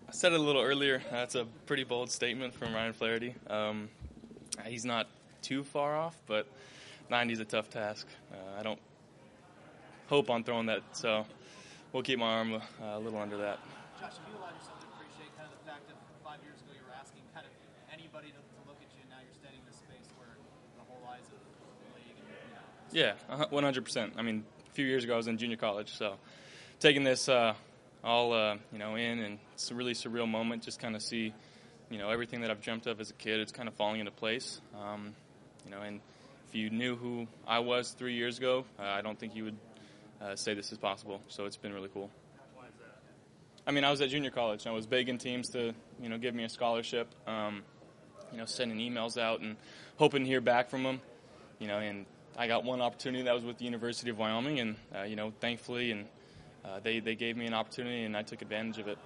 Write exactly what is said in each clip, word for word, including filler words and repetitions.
I said it a little earlier. That's a pretty bold statement from Ryan Flaherty. Um, he's not too far off, but ninety is a tough task. Uh, I don't hope on throwing that, so we'll keep my arm uh, a little under that. Josh, have you allowed yourself to appreciate kind of the fact that five years ago you were asking kind of anybody to, to look at you, and now you're standing in this space where the whole eyes of the league and, you know, Yeah, one hundred percent. I mean, a few years ago I was in junior college, so taking this uh, all uh, you know in, and it's a really surreal moment. Just kind of see, you know, everything that I've dreamt of as a kid. It's kind of falling into place. Um, you know, and if you knew who I was three years ago, uh, I don't think you would uh, say this is possible. So it's been really cool. why is that? I mean, I was at junior college. I was begging teams to, you know, give me a scholarship. Um, you know, sending emails out and hoping to hear back from them. You know, and I got one opportunity that was with the University of Wyoming, and uh, you know, thankfully, and uh, they they gave me an opportunity, and I took advantage of it.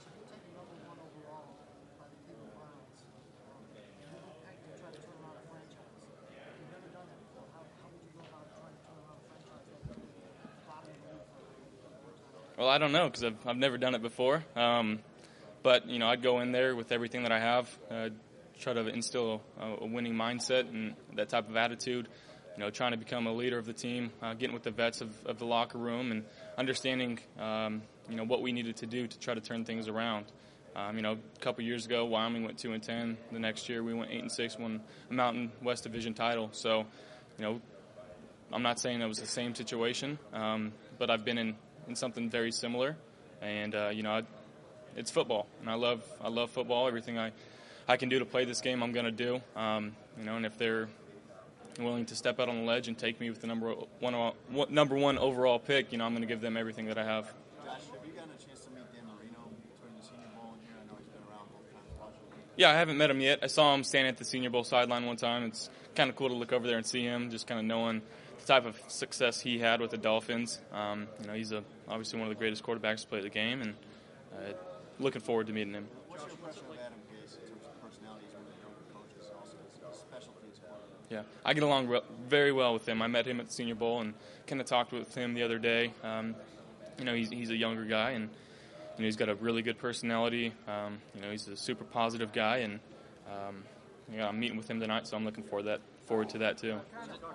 Well, I don't know because I've I've never done it before. Um, but you know, I'd go in there with everything that I have, uh, try to instill a, a winning mindset and that type of attitude. You know, trying to become a leader of the team, uh, getting with the vets of, of the locker room, and understanding, um, you know, what we needed to do to try to turn things around. Um, you know, a couple years ago, Wyoming went two and ten. The next year, we went eight and six, won a Mountain West Division title. So, you know, I'm not saying it was the same situation, um, but I've been in, in something very similar, and uh, you know, I, it's football, and I love I love football. Everything I I can do to play this game, I'm going to do. Um, you know, and if they're willing to step out on the ledge and take me with the number one number one overall pick, you know, I'm going to give them everything that I have. Josh, have you gotten a chance to meet Dan Marino between the Senior Bowl and here? I know he's been around both times watching. Yeah, I haven't met him yet. I saw him standing at the Senior Bowl sideline one time. It's kind of cool to look over there and see him, just kind of knowing the type of success he had with the Dolphins. Um, you know, he's a, obviously one of the greatest quarterbacks to play the game, and uh, looking forward to meeting him. What's your impression of Adam Gase in terms of personality? He's one of the younger coaches, also his specialty is quarterback. Yeah, I get along re- very well with him. I met him at the Senior Bowl and kind of talked with him the other day. Um, you know, he's he's a younger guy, and you know, he's got a really good personality. Um, you know, he's a super positive guy, and um, you know, I'm meeting with him tonight, so I'm looking forward that forward to that too.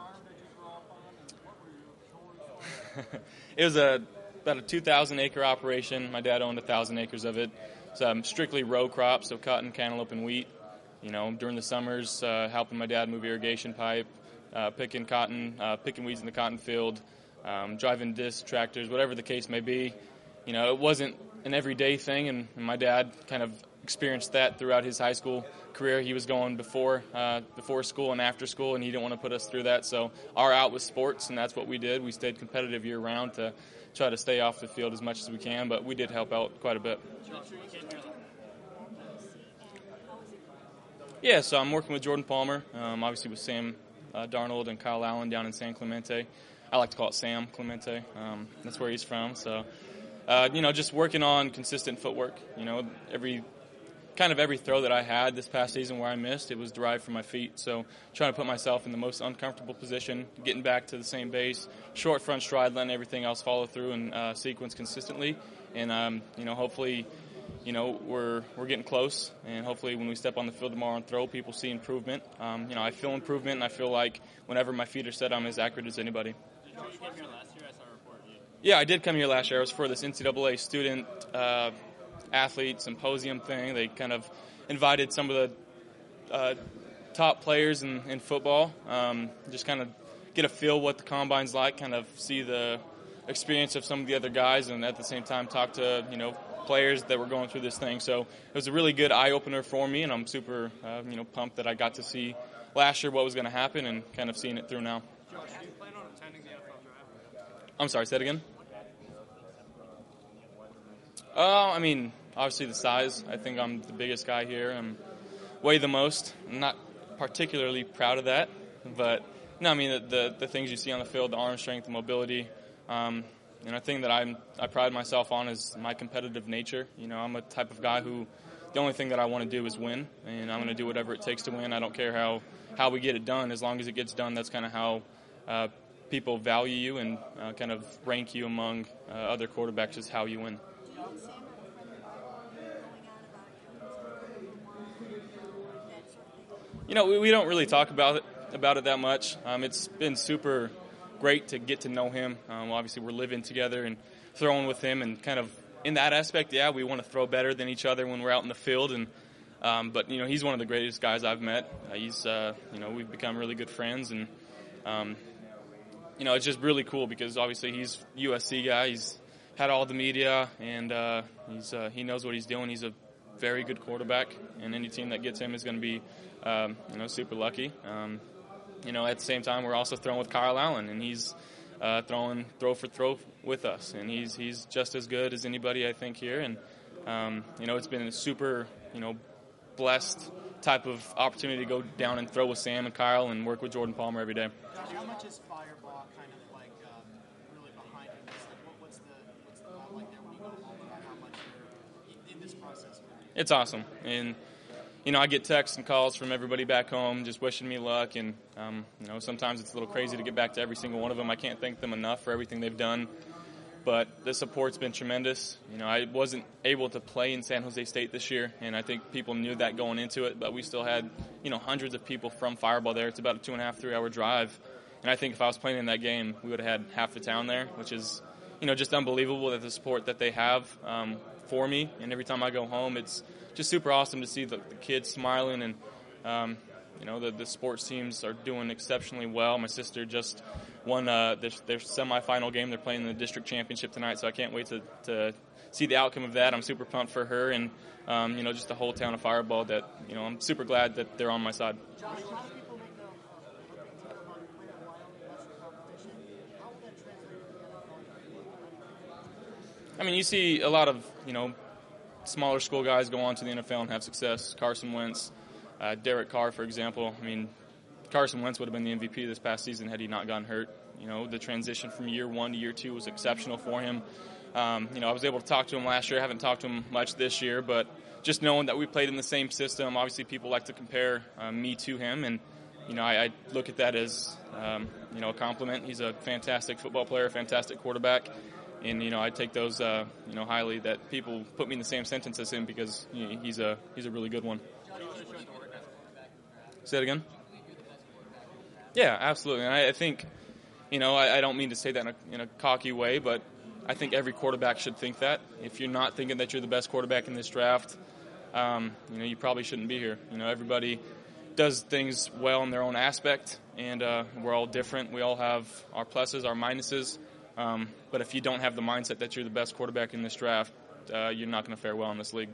It was a about a two thousand acre operation. My dad owned one thousand acres of it. It's um, strictly row crops, so cotton, cantaloupe, and wheat. You know, during the summers, uh, helping my dad move irrigation pipe, uh, picking cotton, uh, picking weeds in the cotton field, um, driving disc tractors, whatever the case may be. You know, it wasn't an everyday thing, and, and my dad kind of experienced that throughout his high school career. He was going before uh, before school and after school, and he didn't want to put us through that. So our out was sports, and that's what we did. We stayed competitive year-round to try to stay off the field as much as we can, but we did help out quite a bit. Yeah, so I'm working with Jordan Palmer, um, obviously with Sam uh, Darnold and Kyle Allen down in San Clemente. I like to call it Sam Clemente. Um, that's where he's from. So, uh, you know, just working on consistent footwork. You know, every kind of every throw that I had this past season where I missed, it was derived from my feet. So trying to put myself in the most uncomfortable position, getting back to the same base, short front stride, letting everything else follow through and uh, sequence consistently. And, um, you know, hopefully, you know, we're we're getting close. And hopefully when we step on the field tomorrow and throw, people see improvement. Um, you know, I feel improvement, and I feel like whenever my feet are set, I'm as accurate as anybody. Did you come here last year? I saw a report. You... Yeah, I did come here last year. I was for this N C double A student uh, athlete symposium thing. They kind of invited some of the uh, top players in, in football, um, just kind of get a feel what the combine's like, kind of see the experience of some of the other guys, and at the same time talk to, you know, players that were going through this thing. So it was a really good eye-opener for me, and I'm super, uh, you know, pumped that I got to see last year what was going to happen and kind of seeing it through now. Josh, do you plan on attending the N F L draft? I'm sorry, say that again? Oh, I mean, obviously the size. I think I'm the biggest guy here. I'm weigh the most. I'm not particularly proud of that, but no, I mean the the, the things you see on the field, the arm strength, the mobility, um, and a thing that I'm I pride myself on is my competitive nature. You know, I'm a type of guy who the only thing that I want to do is win, and I'm going to do whatever it takes to win. I don't care how how we get it done, as long as it gets done. That's kind of how uh, people value you and uh, kind of rank you among uh, other quarterbacks, is how you win. Do you and Sam have a friend going out You know, we, we don't really talk about it about it that much. Um, it's been super great to get to know him. Um, obviously, we're living together and throwing with him, and kind of in that aspect, yeah, we want to throw better than each other when we're out in the field. And um, but you know, he's one of the greatest guys I've met. Uh, he's uh, you know, we've become really good friends, and um, you know, it's just really cool because obviously he's a U S C guy. He's had all the media, and uh, he's uh, he knows what he's doing. He's a very good quarterback, and any team that gets him is going to be um, you know, super lucky. Um, you know, at the same time, we're also throwing with Kyle Allen, and he's uh, throwing throw for throw with us, and he's he's just as good as anybody, I think, here. And um, you know, it's been a super, you know, blessed type of opportunity to go down and throw with Sam and Kyle and work with Jordan Palmer every day. Josh, how much is Firebaugh kind of like um, really behind you? Like, what, what's the what's the vibe like there when you go home about how much you're in this process? It's awesome, and you know, I get texts and calls from everybody back home just wishing me luck, and um, you know, sometimes it's a little crazy to get back to every single one of them. I can't thank them enough for everything they've done, but the support's been tremendous. You know, I wasn't able to play in San Jose State this year, and I think people knew that going into it, but we still had, you know, hundreds of people from Firebaugh there. It's about a two and a half, three hour drive, and I think if I was playing in that game, we would have had half the town there, which is, you know, just unbelievable that the support that they have um, for me, and every time I go home, it's just super awesome to see the, the kids smiling, and um, you know, the, the sports teams are doing exceptionally well. My sister just won uh, their, their semifinal game. They're playing in the district championship tonight, so I can't wait to, to see the outcome of that. I'm super pumped for her, and um, you know, just the whole town of Firebaugh. That, you know, I'm super glad that they're on my side. Josh, a lot of people make a, a big deal about you playing in Wyoming, lesser competition. How will that translate to the N F L? I mean, you see a lot of, you know, smaller school guys go on to the N F L and have success. Carson Wentz, uh, Derek Carr, for example. I mean, Carson Wentz would have been the M V P this past season had he not gotten hurt. You know, the transition from year one to year two was exceptional for him. Um, you know, I was able to talk to him last year. I haven't talked to him much this year, but just knowing that we played in the same system, obviously people like to compare uh, me to him, and you know, I, I look at that as um, you know, a compliment. He's a fantastic football player, fantastic quarterback. And you know, I take those uh, you know, highly that people put me in the same sentence as him because you know, he's a he's a really good one. Say that again. Yeah, absolutely. And I, I think, you know, I, I don't mean to say that in a, in a cocky way, but I think every quarterback should think that. If you're not thinking that you're the best quarterback in this draft, um, you know, you probably shouldn't be here. You know, everybody does things well in their own aspect, and uh, we're all different. We all have our pluses, our minuses. Um, but if you don't have the mindset that you're the best quarterback in this draft, uh, you're not going to fare well in this league.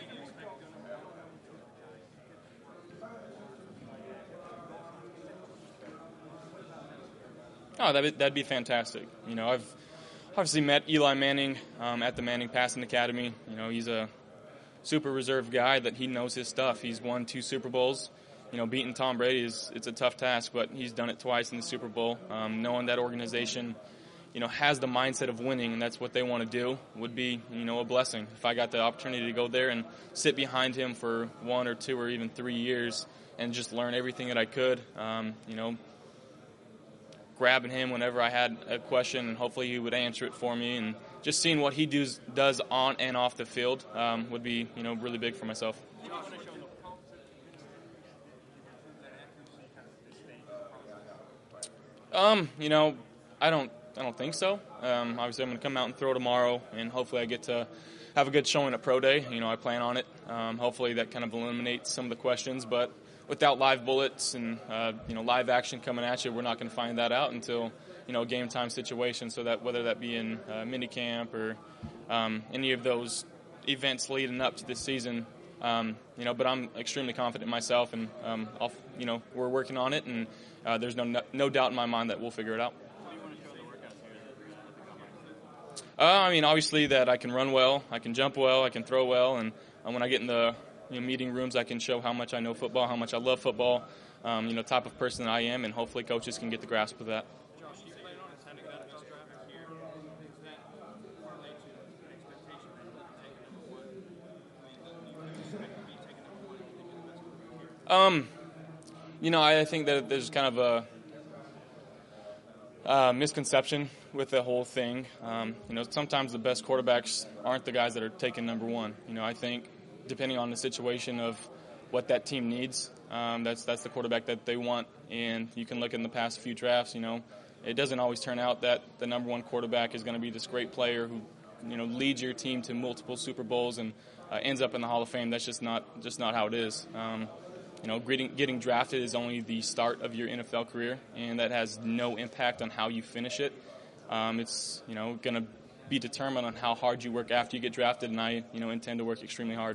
Oh, that'd be, that'd be fantastic. You know, I've obviously met Eli Manning um, at the Manning Passing Academy. You know, he's a super reserved guy that he knows his stuff. He's won two Super Bowls. You know, beating Tom Brady is it's a tough task, but he's done it twice in the Super Bowl. Um, knowing that organization, you know, has the mindset of winning, and that's what they want to do, would be, you know, a blessing. If I got the opportunity to go there and sit behind him for one or two or even three years and just learn everything that I could, um, you know, grabbing him whenever I had a question, and hopefully he would answer it for me, and just seeing what he does does on and off the field um, would be, you know, really big for myself. Um, you know, I don't. I don't think so. Um, obviously, I'm going to come out and throw tomorrow, and hopefully I get to have a good showing at Pro Day. You know, I plan on it. Um, hopefully that kind of eliminates some of the questions. But without live bullets and, uh, you know, live action coming at you, we're not going to find that out until, you know, game time situation. So that whether that be in uh, minicamp or um, any of those events leading up to this season, um, you know, but I'm extremely confident in myself, and, um, I'll, you know, we're working on it, and uh, there's no, no doubt in my mind that we'll figure it out. Uh, I mean, obviously that I can run well, I can jump well, I can throw well, and um, when I get in the, you know, meeting rooms, I can show how much I know football, how much I love football, um, you know, type of person that I am, and hopefully coaches can get the grasp of that. Josh, you plan on attending that N F L draft here? Does that correlate to an expectation that you'll take number one? I mean, do you expect to be taken number one if you think you're the best quarterback here? Um, you know, I think that there's kind of a Uh, misconception with the whole thing. Um, you know, sometimes the best quarterbacks aren't the guys that are taken number one. You know, I think depending on the situation of what that team needs. Um, that's that's the quarterback that they want, and you can look in the past few drafts. You know, it doesn't always turn out that the number one quarterback is going to be this great player who, you know, leads your team to multiple Super Bowls and uh, ends up in the Hall of Fame. That's just not just not how it is. Um, you know, getting, getting drafted is only the start of your N F L career, and that has no impact on how you finish it. Um, it's, you know, going to be determined on how hard you work after you get drafted, and I, you know, intend to work extremely hard.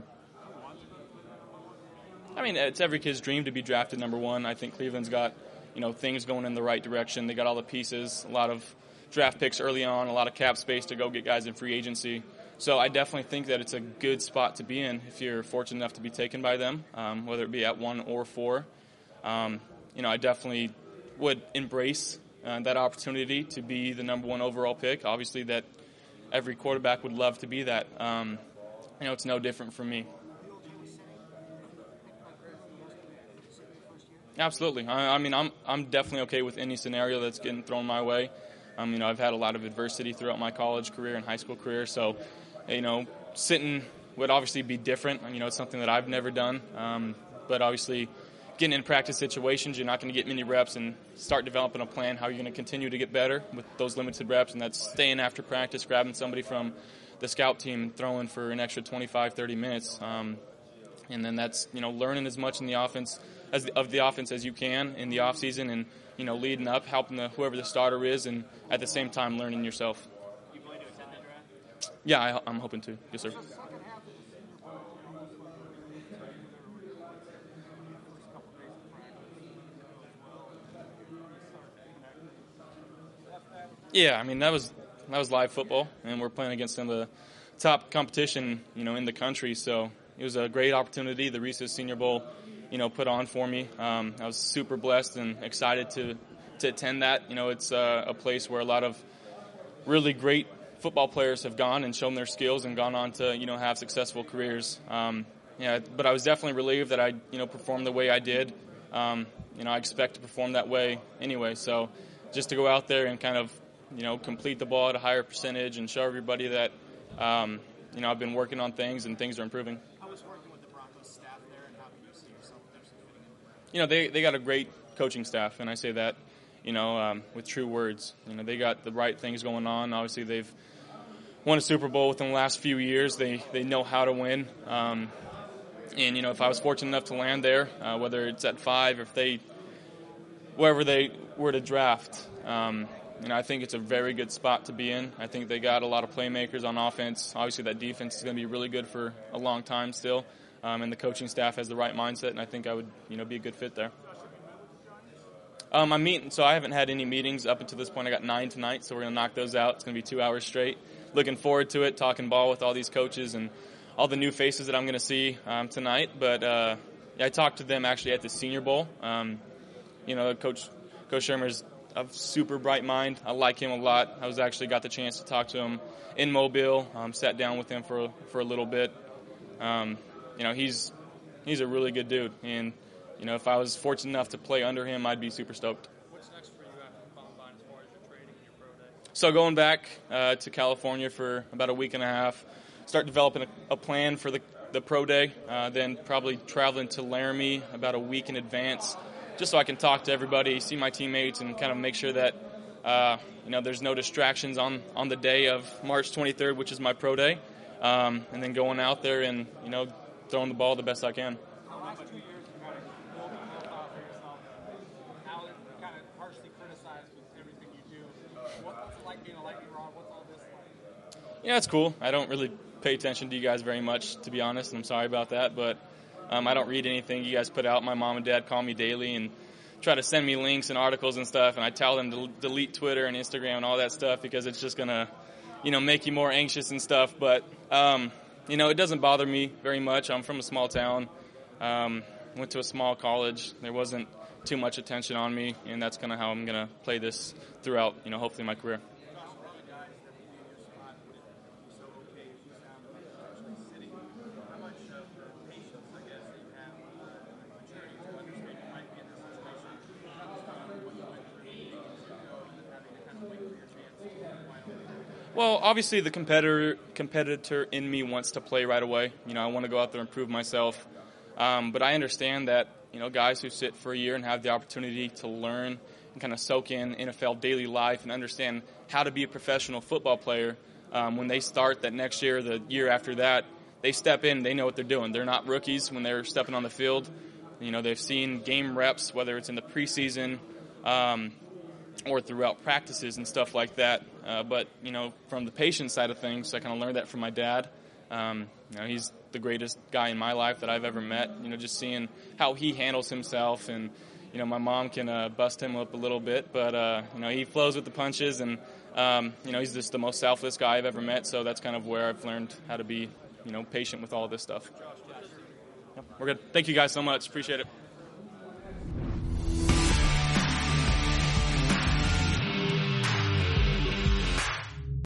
I mean, it's every kid's dream to be drafted number one. I think Cleveland's got, you know, things going in the right direction. They got all the pieces, a lot of draft picks early on, a lot of cap space to go get guys in free agency. So I definitely think that it's a good spot to be in if you're fortunate enough to be taken by them, um, whether it be at one or four. Um, you know, I definitely would embrace uh, that opportunity to be the number one overall pick. Obviously, that every quarterback would love to be that. Um, you know, it's no different for me. Absolutely. I, I mean, I'm I'm definitely okay with any scenario that's getting thrown my way. Um, you know, I've had a lot of adversity throughout my college career and high school career, so, you know, sitting would obviously be different. You know, it's something that I've never done, um, but obviously getting in practice situations, you're not going to get many reps, and start developing a plan how you're going to continue to get better with those limited reps, and that's staying after practice, grabbing somebody from the scout team and throwing for an extra twenty-five, thirty minutes. Um, and then that's, you know, learning as much in the offense as the, of the offense as you can in the off season, and, you know, leading up, helping the, whoever the starter is, and at the same time learning yourself. You plan to attend the draft? Yeah, I, I'm hoping to. Yes, sir. Yeah, I mean, that was that was live football, and we're playing against some of the top competition, you know, in the country. So it was a great opportunity. The Reese's Senior Bowl, you know, put on for me. Um, I was super blessed and excited to to attend that. You know, it's uh, a place where a lot of really great football players have gone and shown their skills and gone on to, you know, have successful careers. Um, yeah, but I was definitely relieved that I, you know, performed the way I did. Um, you know, I expect to perform that way anyway. So just to go out there and kind of, you know, complete the ball at a higher percentage and show everybody that, um, you know, I've been working on things and things are improving. How was working with the Broncos staff there, and how do you see yourself potentially fitting in? You know, they they got a great coaching staff, and I say that, you know, um, with true words. You know, they got the right things going on. Obviously, they've won a Super Bowl within the last few years. They they know how to win. Um, and, you know, if I was fortunate enough to land there, uh, whether it's at five or if they, wherever they were to draft, um, you know, I think it's a very good spot to be in. I think they got a lot of playmakers on offense. Obviously, that defense is going to be really good for a long time still. Um, and the coaching staff has the right mindset, and I think I would, you know, be a good fit there. Um, I'm meeting, so I haven't had any meetings up until this point. I got nine tonight, so we're going to knock those out. It's going to be two hours straight. Looking forward to it, talking ball with all these coaches and all the new faces that I'm going to see um, tonight. But uh, yeah, I talked to them actually at the Senior Bowl. Um, you know, Coach Coach Shermer's a super bright mind. I like him a lot. I was actually got the chance to talk to him in Mobile. Um, sat down with him for for a little bit. Um, you know, he's he's a really good dude, and you know, if I was fortunate enough to play under him, I'd be super stoked. What's next for you after the Combine as far as your training and your pro day? So going back uh, to California for about a week and a half, start developing a, a plan for the the pro day, uh, then probably traveling to Laramie about a week in advance, just so I can talk to everybody, see my teammates, and kind of make sure that uh, you know, there's no distractions on, on the day of March twenty-third, which is my pro day, um, and then going out there and, you know, throwing the ball the best I can. The last two years, you kind of building a profile for yourself. Now you're kind of harshly criticized with everything you do. What's it like being a lightning rod? What's all this like? Yeah, it's cool. I don't really pay attention to you guys very much, to be honest, and I'm sorry about that, but um, I don't read anything you guys put out. My mom and dad call me daily and try to send me links and articles and stuff, and I tell them to delete Twitter and Instagram and all that stuff because it's just going to, you know, make you more anxious and stuff. But, um, you know, it doesn't bother me very much. I'm from a small town, um, went to a small college. There wasn't too much attention on me, and that's kind of how I'm going to play this throughout, you know, hopefully my career. Well, obviously the competitor competitor in me wants to play right away. You know, I want to go out there and prove myself. Um, but I understand that, you know, guys who sit for a year and have the opportunity to learn and kind of soak in N F L daily life and understand how to be a professional football player, um, when they start that next year, the year after that, they step in, they know what they're doing. They're not rookies when they're stepping on the field. You know, they've seen game reps, whether it's in the preseason um, or throughout practices and stuff like that. Uh, but, you know, from the patient side of things, I kind of learned that from my dad. Um, you know, he's the greatest guy in my life that I've ever met. You know, just seeing how he handles himself, and you know, my mom can uh, bust him up a little bit, but uh, you know, he flows with the punches, and um, you know, he's just the most selfless guy I've ever met. So that's kind of where I've learned how to be, you know, patient with all of this stuff. Yep, we're good. Thank you guys so much. Appreciate it.